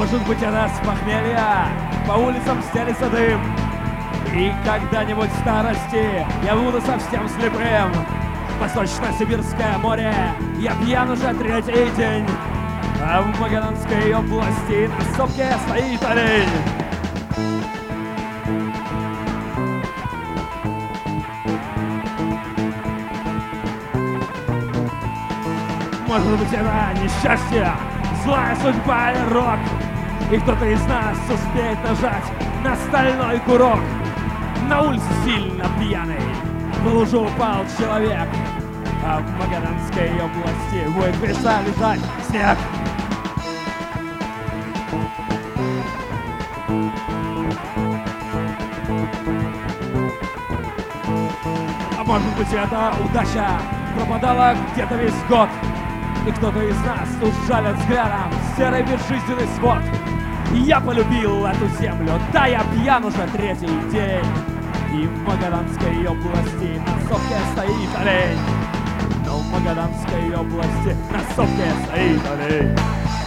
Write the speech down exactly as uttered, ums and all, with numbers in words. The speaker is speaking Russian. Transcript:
Может быть, это с похмелья, по улицам стелится дым, и когда-нибудь в старости я буду совсем слепым. Восточно-сибирское море, я пьян уже третий день, а в Магаданской области на сопке стоит олень. Может быть, это несчастье, злая судьба или рок, и кто-то из нас успеет нажать на стальной курок. На улице сильно пьяный, в лужу упал человек, а в Магаданской области будет весна лежать снег. А может быть, эта удача пропадала где-то весь год, и кто-то из нас тут жалит взглядом серый безжизненный свод. И я полюбил эту землю, да я пьян уже третий день, и в Магаданской области на сопке стоит олень. Но в Магаданской области на сопке стоит олень.